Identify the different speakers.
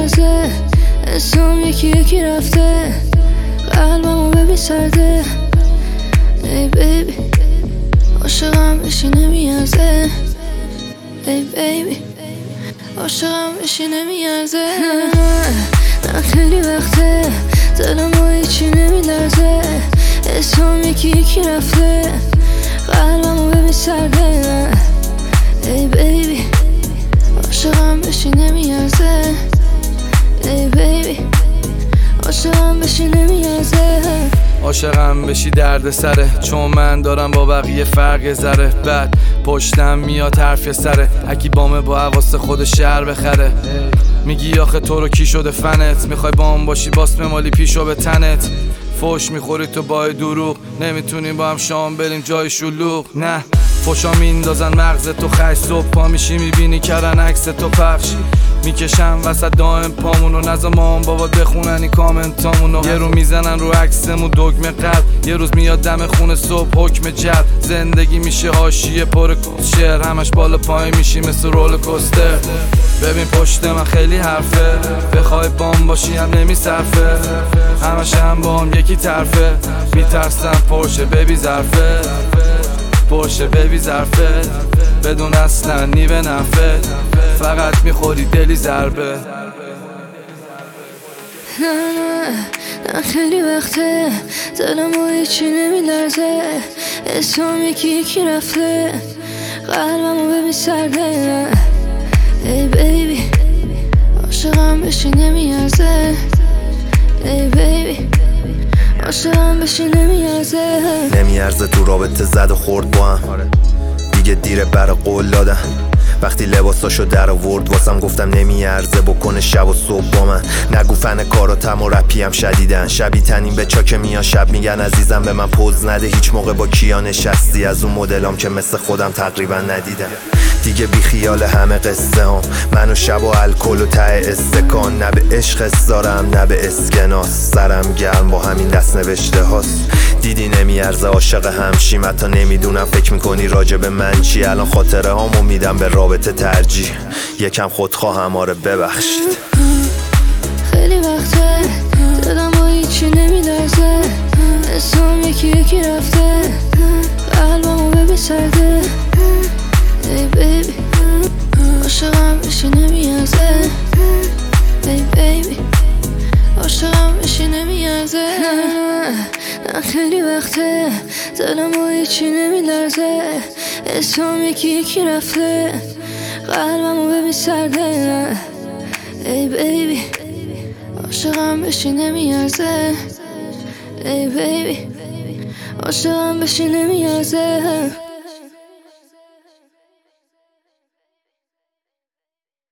Speaker 1: نمیارزه، اسم یکی یکی رفته، قلبمو ببین سرده. ای بیبی عاشقم بشی نمیارزه، ای بیبی عاشقم بشی نمیارزه. نه خیلی وقته دلم با هیچی نمیلرزه، اسم یکی یکی رفته، قلبمو ببین سرده. ای بیبی عاشقم بشی نمیارزه، ای بیبی عاشقم بشی نمیارزه.
Speaker 2: عاشقم بشی درد سره، چون من دارم با بقیه فرق ذره. بعد پشتم میاد حرف سره، هکی بامه با حواس خود شهر بخره. میگی آخه تو رو کی شده فنت، میخوای بام باشی باس ممالی پیشو به تنت. فوش میخوری تو با دروغ، نمیتونیم با هم شام بریم جای شلوغ. نه فوشا میندازن مغز تو خش، صبح پا میشی میبینی کردن عکس تو پخش. میکشم وسط دائم پامونو، نزا مام بابا بخونن این کامنتامونو. یه رو میزنن رو عکسمون دگمه قلب، یه روز میاد دم خونه صبح حکم جلب. زندگی میشه حاشیه پر شعر، همش بالا پایین میشی مثل رول کوستر. ببین پشت من خیلی حرفه، بخوای بام باشی هم نمیصرفه، همش هم بام یکی طرفه. میترسم پرشه ببی ظرفه، پرشه ببی ظرفه، بدون اصلا نیوه نفه، فقط میخوری دلی ضربه.
Speaker 1: نه خیلی وقته دلم با هیچی نمیلرزه، اسم یکی یکی رفته، قلبمو ببین سرده. ای بیبی عاشقم بشی نمیارزه، ای بیبی عاشقم بشی نمیارزه.
Speaker 3: نمیارزه تو رابطه زد و خورد با هم، دیگه دیره برا قول دادن. وقتی لباساشو در آورد واسم گفتم نمیارزه بکنه شب و صبح با من. نگو فن کاراتم و رپی هم شدیدن، شبی تنیم به چاک میان شب میگن عزیزم به من پوز نده. هیچ موقع با کیا نشستی از اون مدلام که مثل خودم تقریبا ندیدم. دیگه بی خیال همه قصه هم، من و شب و الکل و ته استکان. نه به عشق دارم نه به اسکناس، سرم گرم با همین دست نوشته هاست. دیدی نمیارزه عاشق همشیم، حتی نمیدونم فکر میکنی راجب من چی. الان خاطره هامو میدم به رابطه ترجیح، یکم خودخواهم آره ببخشید.
Speaker 1: خیلی وقته دلم با هیچی نمیلرزه، اسم یکی یکی رفته، قلبمو ببین سرده. ای بیبی عاشقم بشی نمیارزه، ای بیبی عاشقم بشی نمیارزه. نه خیلی وقته دلم با هیچی نمیلرزه، اسم یکی یکی رفته، قلبمو ببین سرده. ای بیبی عاشقم بشی نمیارزه، ای بیبی عاشقم بشی نمیارزه.